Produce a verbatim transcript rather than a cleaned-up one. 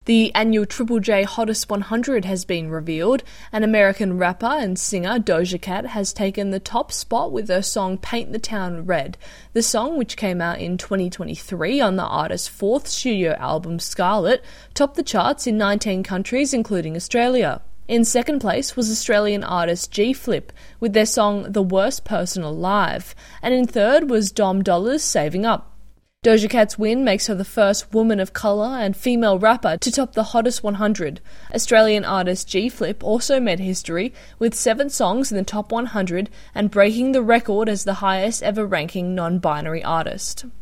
The annual Triple J Hottest one hundred has been revealed, and American rapper and singer Doja Cat has taken the top spot with her song Paint the Town Red. The song, which came out in twenty twenty-three on the artist's fourth studio album Scarlet, topped the charts in nineteen countries including Australia. In second place was Australian artist G-Flip with their song The Worst Person Alive, and in third was Dom Dolla's Saving Up. Doja Cat's win makes her the first woman of colour and female rapper to top the Hottest one hundred. Australian artist G-Flip also made history with seven songs in the top one hundred and breaking the record as the highest ever ranking non-binary artist.